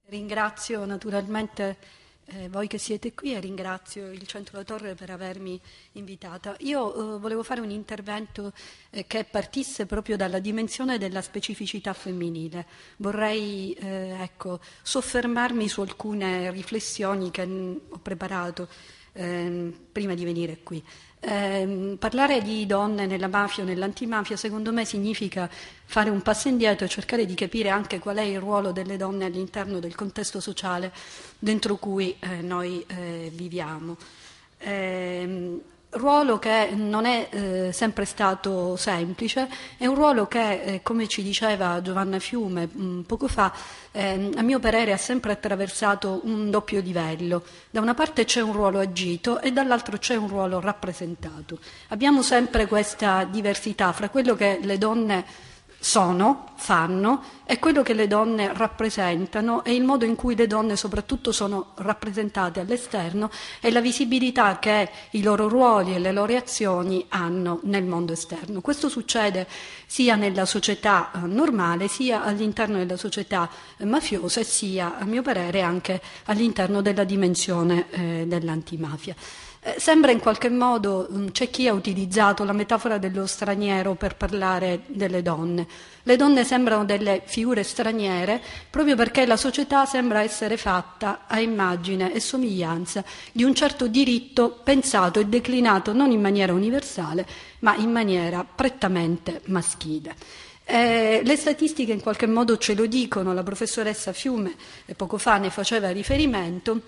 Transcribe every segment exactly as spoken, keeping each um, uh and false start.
Ringrazio naturalmente eh, voi che siete qui e ringrazio il Centro La Torre per avermi invitata. Io eh, volevo fare un intervento eh, che partisse proprio dalla dimensione della specificità femminile. Vorrei eh, ecco, soffermarmi su alcune riflessioni che mh, ho preparato eh, prima di venire qui. Eh, parlare di donne nella mafia o nell'antimafia secondo me significa fare un passo indietro e cercare di capire anche qual è il ruolo delle donne all'interno del contesto sociale dentro cui eh, noi eh, viviamo. Eh, ruolo che non è eh, sempre stato semplice, è un ruolo che, eh, come ci diceva Giovanna Fiume mh, poco fa, eh, a mio parere ha sempre attraversato un doppio livello. Da una parte c'è un ruolo agito e dall'altro c'è un ruolo rappresentato. Abbiamo sempre questa diversità fra quello che le donne sono, fanno, e quello che le donne rappresentano e il modo in cui le donne soprattutto sono rappresentate all'esterno e la visibilità che i loro ruoli e le loro azioni hanno nel mondo esterno. Questo succede sia nella società normale, sia all'interno della società mafiosa e sia, a mio parere, anche all'interno della dimensione eh, dell'antimafia. Eh, sembra in qualche modo, mh, c'è chi ha utilizzato la metafora dello straniero per parlare delle donne. Le donne sembrano delle figure straniere proprio perché la società sembra essere fatta a immagine e somiglianza di un certo diritto pensato e declinato non in maniera universale, ma in maniera prettamente maschile. Eh, le statistiche in qualche modo ce lo dicono, la professoressa Fiume eh, poco fa ne faceva riferimento.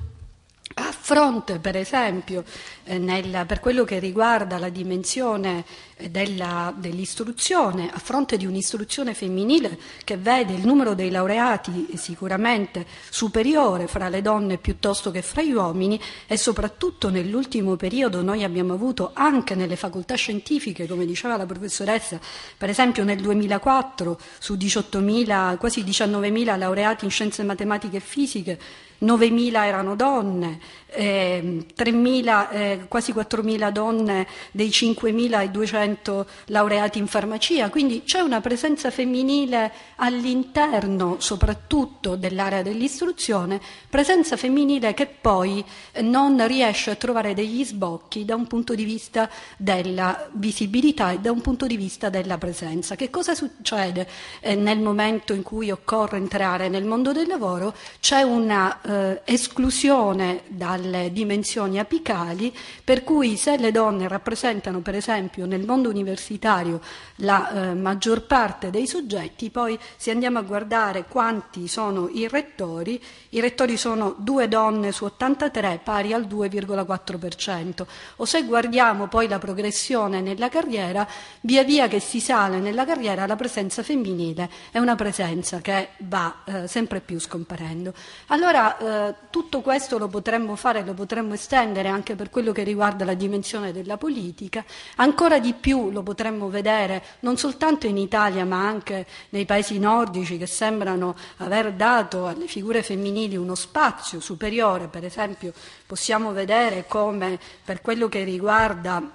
A fronte, per esempio, eh, nel, per quello che riguarda la dimensione eh, della, dell'istruzione, a fronte di un'istruzione femminile che vede il numero dei laureati sicuramente superiore fra le donne piuttosto che fra gli uomini, e soprattutto nell'ultimo periodo noi abbiamo avuto anche nelle facoltà scientifiche, come diceva la professoressa, per esempio nel duemilaquattro su diciottomila, quasi diciannovemila laureati in scienze matematiche e fisiche, novemila erano donne, eh, tremila, eh, quasi quattromila donne dei cinquemiladuecento laureati in farmacia, quindi c'è una presenza femminile all'interno soprattutto dell'area dell'istruzione, presenza femminile che poi non riesce a trovare degli sbocchi da un punto di vista della visibilità e da un punto di vista della presenza. Che cosa succede eh, nel momento in cui occorre entrare nel mondo del lavoro? C'è una eh, esclusione dalle dimensioni apicali, per cui se le donne rappresentano per esempio nel mondo universitario la eh, maggior parte dei soggetti, poi se andiamo a guardare quanti sono i rettori, i rettori sono due donne su ottantatré, pari al due virgola quattro per cento, o se guardiamo poi la progressione nella carriera, via via che si sale nella carriera la presenza femminile è una presenza che va eh, sempre più scomparendo. Allora eh, tutto questo lo potremmo fare, lo potremmo estendere anche per quello che riguarda la dimensione della politica, ancora di più lo potremmo vedere non soltanto in Italia ma anche nei paesi nordici che sembrano aver dato alle figure femminili uno spazio superiore. Per esempio possiamo vedere come per quello che riguarda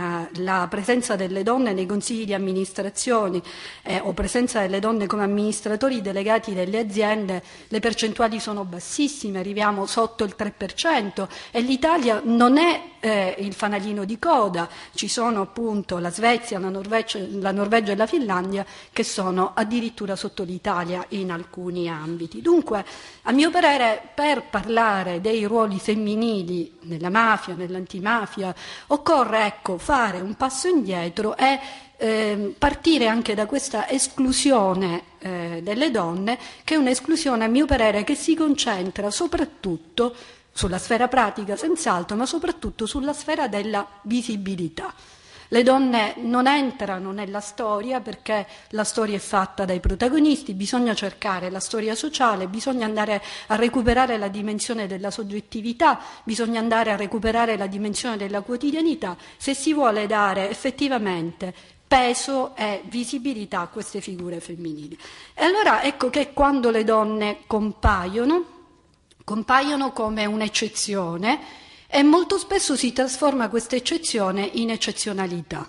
la presenza delle donne nei consigli di amministrazione eh, o presenza delle donne come amministratori delegati delle aziende, le percentuali sono bassissime, arriviamo sotto il tre per cento e l'Italia non è eh, il fanalino di coda, ci sono appunto la Svezia, la Norvegia, la Norvegia e la Finlandia che sono addirittura sotto l'Italia in alcuni ambiti. Dunque, a mio parere, per parlare dei ruoli femminili nella mafia, nell'antimafia, occorre ecco, fare un passo indietro e eh, partire anche da questa esclusione eh, delle donne, che è un'esclusione a mio parere che si concentra soprattutto sulla sfera pratica senz'altro, ma soprattutto sulla sfera della visibilità. Le donne non entrano nella storia perché la storia è fatta dai protagonisti, bisogna cercare la storia sociale, bisogna andare a recuperare la dimensione della soggettività, bisogna andare a recuperare la dimensione della quotidianità, se si vuole dare effettivamente peso e visibilità a queste figure femminili. E allora ecco che quando le donne compaiono, compaiono come un'eccezione, e molto spesso si trasforma questa eccezione in eccezionalità.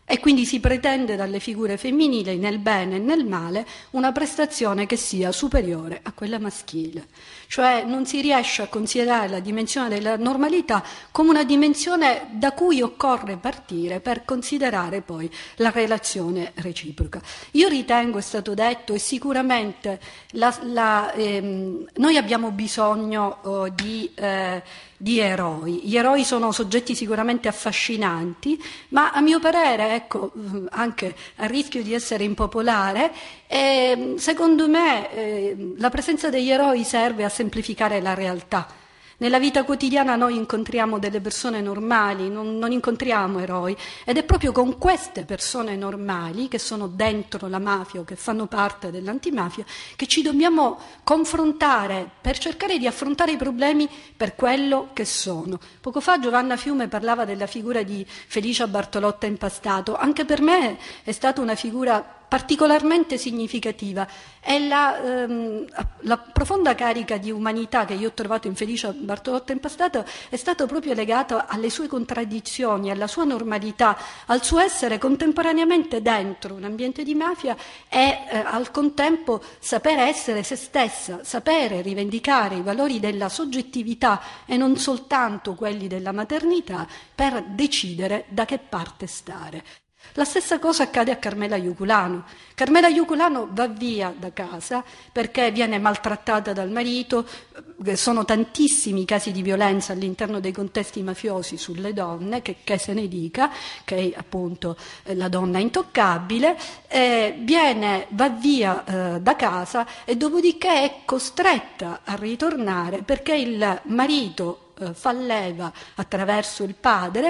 E quindi si pretende dalle figure femminili, nel bene e nel male, una prestazione che sia superiore a quella maschile. Cioè non si riesce a considerare la dimensione della normalità come una dimensione da cui occorre partire per considerare poi la relazione reciproca. Io ritengo, è stato detto, e sicuramente la, la, ehm, noi abbiamo bisogno oh, di... Eh, di eroi. Gli eroi sono soggetti sicuramente affascinanti, ma a mio parere, ecco, anche a rischio di essere impopolare, eh, secondo me eh, la presenza degli eroi serve a semplificare la realtà. Nella vita quotidiana noi incontriamo delle persone normali, non, non incontriamo eroi, ed è proprio con queste persone normali che sono dentro la mafia o che fanno parte dell'antimafia che ci dobbiamo confrontare per cercare di affrontare i problemi per quello che sono. Poco fa Giovanna Fiume parlava della figura di Felicia Bartolotta Impastato. Anche per me è stata una figura particolarmente significativa. È la, ehm, la profonda carica di umanità che io ho trovato in Felicia Bartolotta Impastato è stata proprio legata alle sue contraddizioni, alla sua normalità, al suo essere contemporaneamente dentro un ambiente di mafia e eh, al contempo sapere essere se stessa, sapere rivendicare i valori della soggettività e non soltanto quelli della maternità per decidere da che parte stare. La stessa cosa accade a Carmela Iuculano. Carmela Iuculano va via da casa perché viene maltrattata dal marito, sono tantissimi i casi di violenza all'interno dei contesti mafiosi sulle donne, che, che se ne dica, che è appunto la donna intoccabile, eh, viene, va via eh, da casa e dopodiché è costretta a ritornare perché il marito fa leva attraverso il padre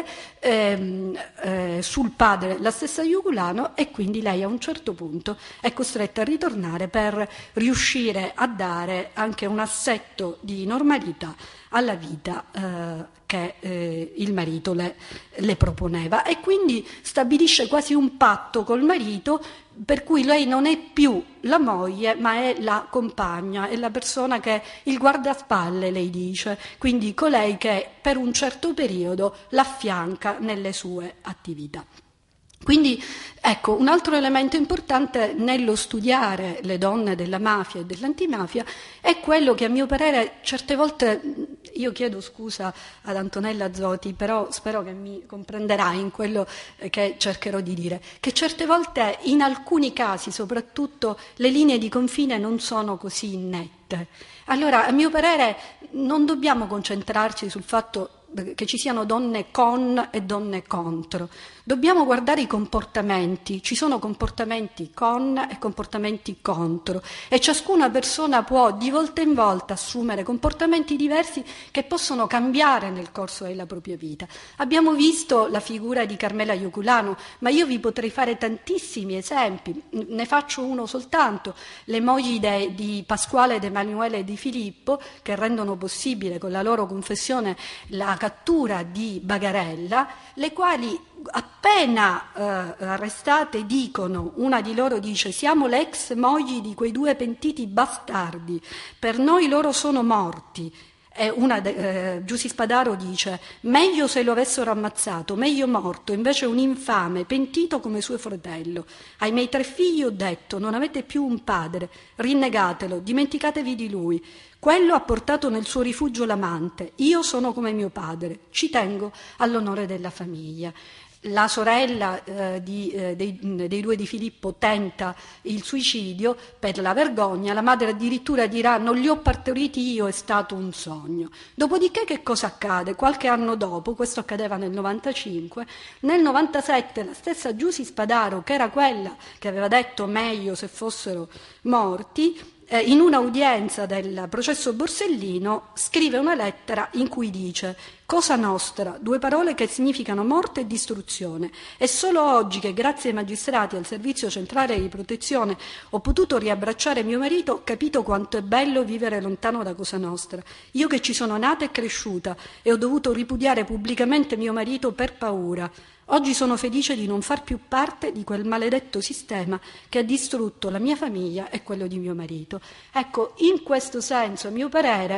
ehm, eh, sul padre la stessa Iuculano, e quindi lei a un certo punto è costretta a ritornare per riuscire a dare anche un assetto di normalità alla vita eh, che eh, il marito le, le proponeva, e quindi stabilisce quasi un patto col marito per cui lei non è più la moglie ma è la compagna, è la persona che il guardaspalle, lei dice, quindi colei che per un certo periodo l'affianca nelle sue attività. Quindi, ecco, un altro elemento importante nello studiare le donne della mafia e dell'antimafia è quello che a mio parere certe volte, io chiedo scusa ad Antonella Zotti, però spero che mi comprenderà in quello che cercherò di dire, che certe volte in alcuni casi soprattutto le linee di confine non sono così nette. Allora, a mio parere non dobbiamo concentrarci sul fatto che ci siano donne con e donne contro. Dobbiamo guardare i comportamenti, ci sono comportamenti con e comportamenti contro, e ciascuna persona può di volta in volta assumere comportamenti diversi che possono cambiare nel corso della propria vita. Abbiamo visto la figura di Carmela Iuculano, ma io vi potrei fare tantissimi esempi, ne faccio uno soltanto: le mogli de, di Pasquale, di Emanuele e di Filippo, che rendono possibile con la loro confessione la cattura di Bagarella, le quali appena eh, arrestate dicono, una di loro dice: siamo le ex mogli di quei due pentiti bastardi, per noi loro sono morti. E una eh, Giussi Spadaro dice: meglio se lo avessero ammazzato, meglio morto, invece un infame, pentito come suo fratello. Ai miei tre figli ho detto: non avete più un padre, rinnegatelo, dimenticatevi di lui. Quello ha portato nel suo rifugio l'amante, io sono come mio padre, ci tengo all'onore della famiglia. La sorella eh, di, eh, dei, dei due di Filippo tenta il suicidio per la vergogna, la madre addirittura dirà: non li ho partoriti io, è stato un sogno. Dopodiché che cosa accade? Qualche anno dopo, questo accadeva nel novantacinque, nel novantasette la stessa Giussi Spadaro, che era quella che aveva detto meglio se fossero morti, Eh, in un'udienza del processo Borsellino scrive una lettera in cui dice: Cosa nostra, due parole che significano morte e distruzione. È solo oggi che, grazie ai magistrati e al servizio centrale di protezione, ho potuto riabbracciare mio marito, ho capito quanto è bello vivere lontano da Cosa Nostra. Io che ci sono nata e cresciuta e ho dovuto ripudiare pubblicamente mio marito per paura. Oggi sono felice di non far più parte di quel maledetto sistema che ha distrutto la mia famiglia e quello di mio marito. Ecco, in questo senso, a mio parere,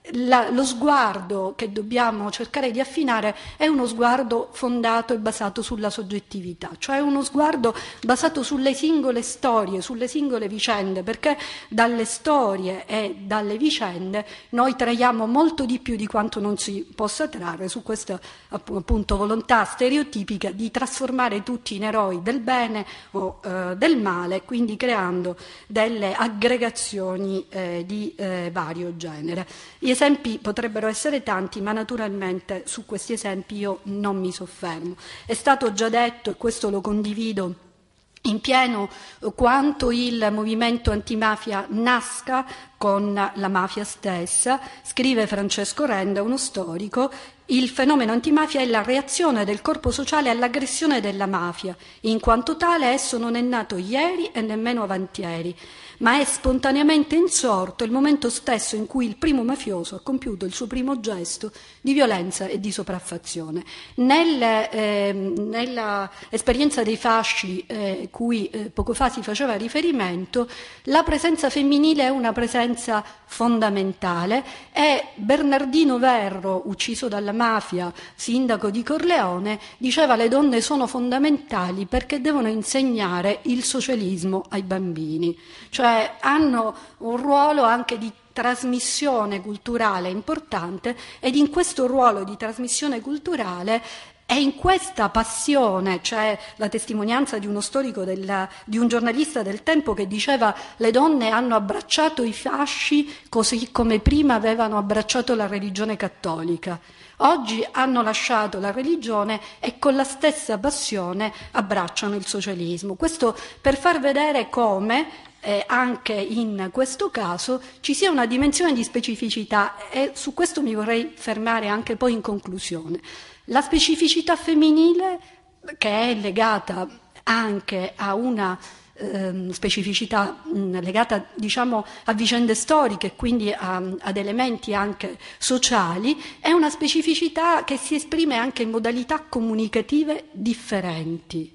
La, lo sguardo che dobbiamo cercare di affinare è uno sguardo fondato e basato sulla soggettività, cioè uno sguardo basato sulle singole storie, sulle singole vicende, perché dalle storie e dalle vicende noi traiamo molto di più di quanto non si possa trarre su questa appunto volontà stereotipica di trasformare tutti in eroi del bene o eh, del male, quindi creando delle aggregazioni eh, di eh, vario genere. Gli esempi potrebbero essere tanti, ma naturalmente su questi esempi io non mi soffermo. È stato già detto, e questo lo condivido in pieno, quanto il movimento antimafia nasca con la mafia stessa. Scrive Francesco Renda, uno storico: il fenomeno antimafia è la reazione del corpo sociale all'aggressione della mafia. In quanto tale esso non è nato ieri e nemmeno avantieri, ma è spontaneamente insorto il momento stesso in cui il primo mafioso ha compiuto il suo primo gesto di violenza e di sopraffazione. Nel, eh, nella esperienza dei fasci eh, cui eh, poco fa si faceva riferimento, la presenza femminile è una presenza fondamentale, e Bernardino Verro, ucciso dalla mafia, sindaco di Corleone, diceva: le donne sono fondamentali perché devono insegnare il socialismo ai bambini, cioè hanno un ruolo anche di trasmissione culturale importante, ed in questo ruolo di trasmissione culturale è in questa passione, cioè la testimonianza di uno storico, della, di un giornalista del tempo che diceva: le donne hanno abbracciato i fasci così come prima avevano abbracciato la religione cattolica. Oggi hanno lasciato la religione e con la stessa passione abbracciano il socialismo. Questo per far vedere come eh, anche in questo caso ci sia una dimensione di specificità, e su questo mi vorrei fermare anche poi in conclusione. La specificità femminile, che è legata anche a una eh, specificità mh, legata, diciamo, a vicende storiche e quindi a, ad elementi anche sociali, è una specificità che si esprime anche in modalità comunicative differenti.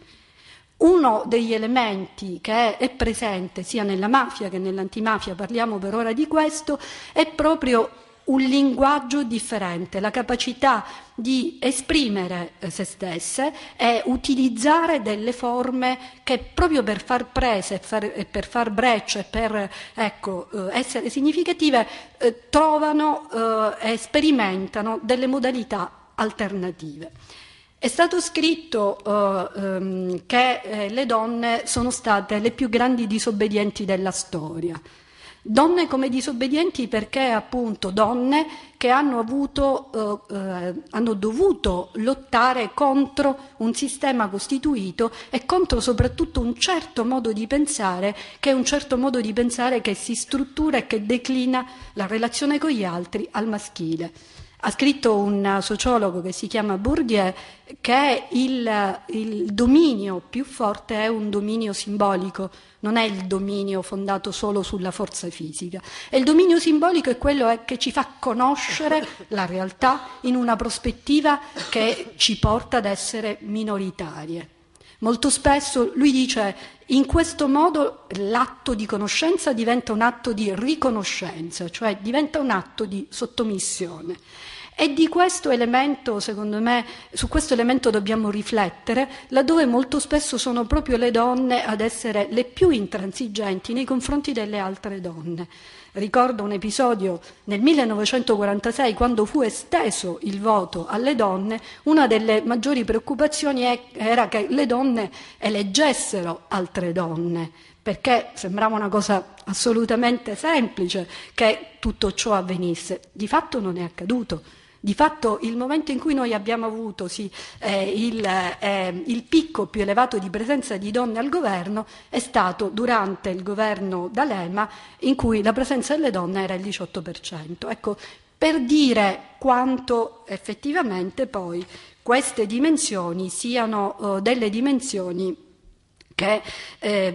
Uno degli elementi che è presente sia nella mafia che nell'antimafia, parliamo per ora di questo, è proprio un linguaggio differente, la capacità di esprimere se stesse e utilizzare delle forme che, proprio per far prese e far, per far breccia e per ecco, essere significative, eh, trovano eh, e sperimentano delle modalità alternative. È stato scritto uh, um, che eh, le donne sono state le più grandi disobbedienti della storia. Donne come disobbedienti perché appunto donne che hanno avuto, uh, uh, hanno dovuto lottare contro un sistema costituito e contro soprattutto un certo modo di pensare, che è un certo modo di pensare che si struttura e che declina la relazione con gli altri al maschile. Ha scritto un sociologo che si chiama Bourdieu che il, il dominio più forte è un dominio simbolico, non è il dominio fondato solo sulla forza fisica. E il dominio simbolico è quello che ci fa conoscere la realtà in una prospettiva che ci porta ad essere minoritarie. Molto spesso lui dice: in questo modo l'atto di conoscenza diventa un atto di riconoscenza, cioè diventa un atto di sottomissione. E di questo elemento, secondo me, su questo elemento dobbiamo riflettere, laddove molto spesso sono proprio le donne ad essere le più intransigenti nei confronti delle altre donne. Ricordo un episodio nel millenovecentoquarantasei, quando fu esteso il voto alle donne. Una delle maggiori preoccupazioni era che le donne eleggessero altre donne, perché sembrava una cosa assolutamente semplice che tutto ciò avvenisse. Di fatto non è accaduto. Di fatto il momento in cui noi abbiamo avuto sì, eh, il, eh, il picco più elevato di presenza di donne al governo è stato durante il governo D'Alema, in cui la presenza delle donne era il diciotto per cento. Ecco, per dire quanto effettivamente poi queste dimensioni siano uh, delle dimensioni che eh,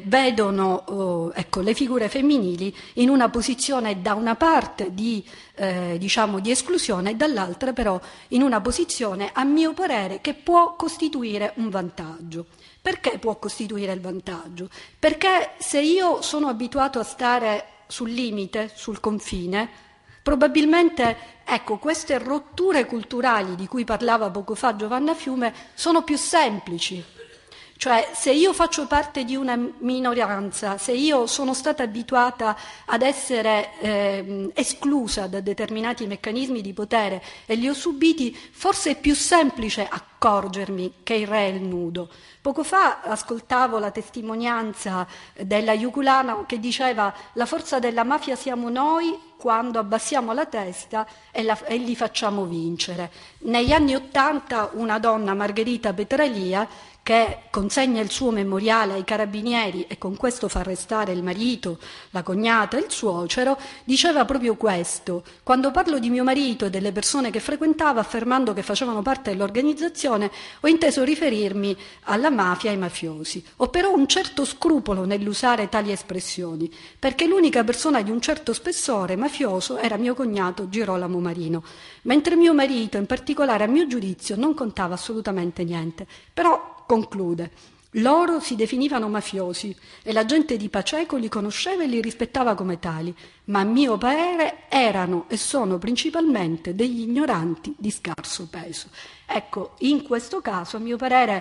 vedono eh, ecco, le figure femminili in una posizione da una parte di, eh, diciamo, di esclusione e dall'altra però in una posizione, a mio parere, che può costituire un vantaggio. Perché può costituire il vantaggio? Perché se io sono abituato a stare sul limite, sul confine, Probabilmente, ecco, queste rotture culturali di cui parlava poco fa Giovanna Fiume sono più semplici. Cioè, se io faccio parte di una minoranza, se io sono stata abituata ad essere eh, esclusa da determinati meccanismi di potere e li ho subiti, forse è più semplice accorgermi che il re è il nudo. Poco fa ascoltavo la testimonianza della Jugulana che diceva: la forza della mafia siamo noi quando abbassiamo la testa e, la, e li facciamo vincere. Negli anni Ottanta una donna, Margherita Petralia, che consegna il suo memoriale ai carabinieri e con questo fa arrestare il marito, la cognata e il suocero, diceva proprio questo: quando parlo di mio marito e delle persone che frequentava, affermando che facevano parte dell'organizzazione, ho inteso riferirmi alla mafia e ai mafiosi. Ho però un certo scrupolo nell'usare tali espressioni, perché l'unica persona di un certo spessore mafioso era mio cognato Girolamo Marino, mentre mio marito, in particolare a mio giudizio, non contava assolutamente niente. Però conclude: loro si definivano mafiosi e la gente di Paceco li conosceva e li rispettava come tali, ma a mio parere erano e sono principalmente degli ignoranti di scarso peso. Ecco, in questo caso, a mio parere,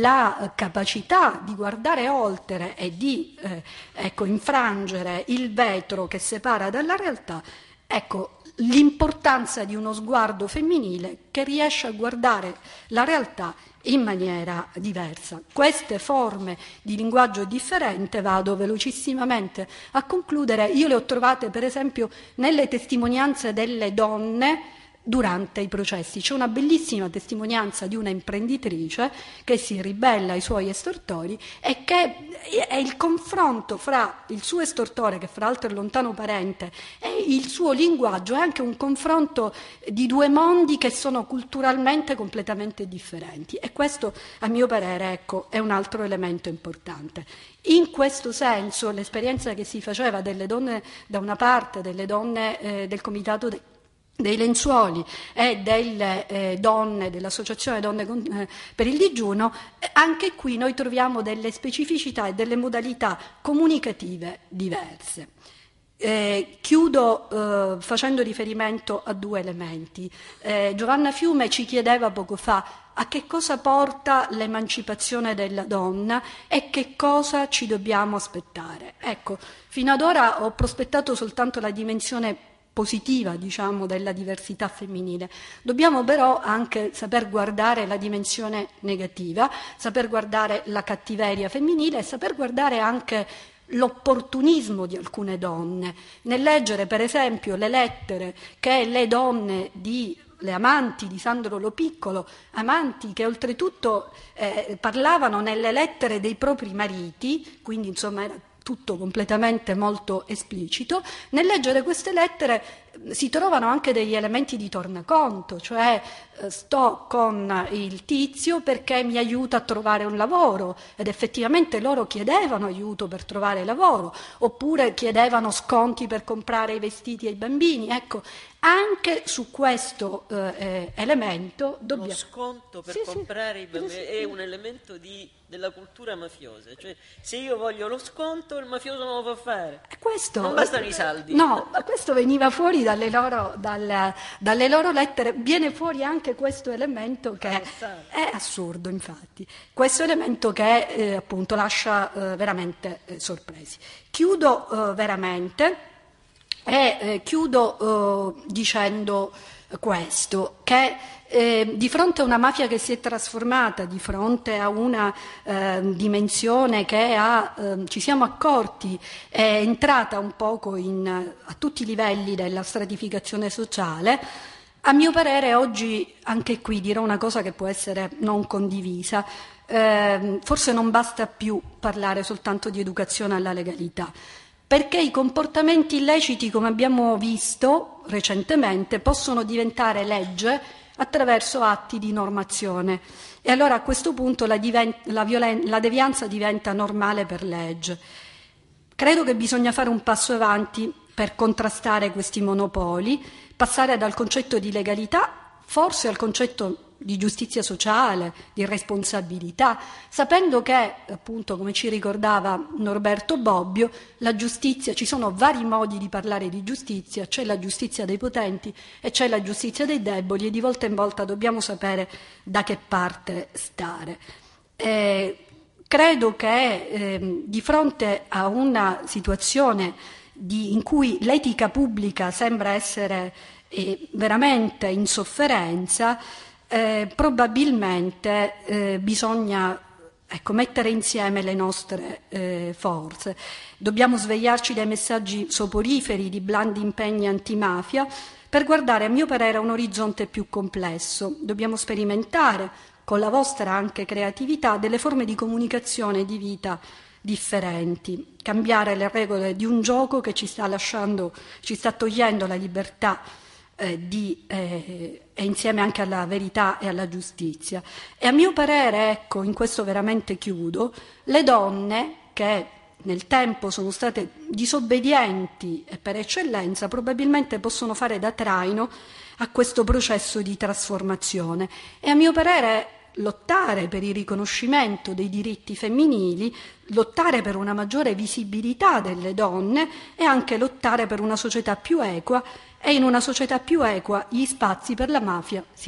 la capacità di guardare oltre e di eh, ecco, infrangere il vetro che separa dalla realtà, ecco, l'importanza di uno sguardo femminile che riesce a guardare la realtà in maniera diversa. Queste forme di linguaggio differente, vado velocissimamente a concludere, io le ho trovate per esempio nelle testimonianze delle donne durante i processi. C'è una bellissima testimonianza di una imprenditrice che si ribella ai suoi estortori e che è il confronto fra il suo estortore, che fra l'altro è lontano parente, e il suo linguaggio, è anche un confronto di due mondi che sono culturalmente completamente differenti, e questo a mio parere, ecco, è un altro elemento importante. In questo senso l'esperienza che si faceva delle donne da una parte, delle donne eh, del comitato de- dei lenzuoli e delle eh, donne dell'Associazione Donne con, eh, per il digiuno, eh, anche qui noi troviamo delle specificità e delle modalità comunicative diverse. Eh, chiudo eh, facendo riferimento a due elementi. Eh, Giovanna Fiume ci chiedeva poco fa a che cosa porta l'emancipazione della donna e che cosa ci dobbiamo aspettare. Ecco, fino ad ora ho prospettato soltanto la dimensione positiva, diciamo, della diversità femminile. Dobbiamo però anche saper guardare la dimensione negativa, saper guardare la cattiveria femminile e saper guardare anche l'opportunismo di alcune donne. Nel leggere, per esempio, le lettere che le donne di le amanti di Sandro Lo Piccolo, amanti che oltretutto eh, parlavano nelle lettere dei propri mariti, quindi insomma era tutto completamente molto esplicito, nel leggere queste lettere si trovano anche degli elementi di tornaconto, cioè eh, sto con il tizio perché mi aiuta a trovare un lavoro, ed effettivamente loro chiedevano aiuto per trovare lavoro, oppure chiedevano sconti per comprare i vestiti ai bambini. Ecco, anche su questo eh, elemento dobbiamo... Lo sconto per sì, comprare sì, i bambini sì, è un elemento di, della cultura mafiosa, cioè se io voglio lo sconto il mafioso non lo fa fare, questo, non bastano i saldi. No, ma questo veniva fuori dalle loro, dalle, dalle loro lettere, viene fuori anche questo elemento che è assurdo, infatti, questo elemento che eh, appunto lascia eh, veramente eh, sorpresi. Chiudo eh, veramente e eh, chiudo eh, dicendo questo, che eh, di fronte a una mafia che si è trasformata, di fronte a una eh, dimensione che ha, eh, ci siamo accorti, è entrata un poco in, a tutti i livelli della stratificazione sociale, a mio parere oggi anche qui dirò una cosa che può essere non condivisa, eh, forse non basta più parlare soltanto di educazione alla legalità, perché i comportamenti illeciti, come abbiamo visto recentemente, possono diventare legge attraverso atti di normazione. E allora a questo punto la, diven- la, violen- la devianza diventa normale per legge. Credo che bisogna fare un passo avanti per contrastare questi monopoli, passare dal concetto di legalità forse al concetto di giustizia sociale, di responsabilità, sapendo che, appunto, come ci ricordava Norberto Bobbio, la giustizia, ci sono vari modi di parlare di giustizia, c'è la giustizia dei potenti e c'è la giustizia dei deboli, e di volta in volta dobbiamo sapere da che parte stare. Eh, credo che eh, di fronte a una situazione di, in cui l'etica pubblica sembra essere eh, veramente in sofferenza, Eh, probabilmente eh, bisogna ecco, mettere insieme le nostre eh, forze. Dobbiamo svegliarci dai messaggi soporiferi di blandi impegni antimafia per guardare, a mio parere, a un orizzonte più complesso. Dobbiamo sperimentare, con la vostra anche creatività, delle forme di comunicazione e di vita differenti, cambiare le regole di un gioco che ci sta lasciando, ci sta togliendo la libertà Eh, di, eh, e insieme anche alla verità e alla giustizia. E a mio parere, ecco, in questo veramente chiudo, le donne che nel tempo sono state disobbedienti e per eccellenza probabilmente possono fare da traino a questo processo di trasformazione. E a mio parere lottare per il riconoscimento dei diritti femminili, lottare per una maggiore visibilità delle donne e anche lottare per una società più equa, e in una società più equa gli spazi per la mafia si